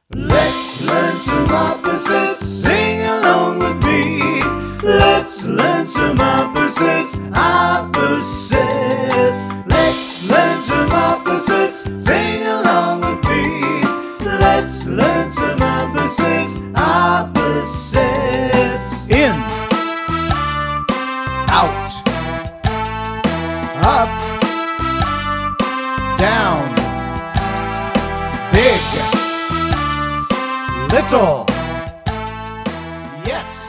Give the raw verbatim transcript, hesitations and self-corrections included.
Let's learn some opposites, sing along with me. Let's learn some opposites, opposites. Let's learn some opposites, sing along with me. Let's learn some opposites, opposites. In, out, up, down, big, little, yes.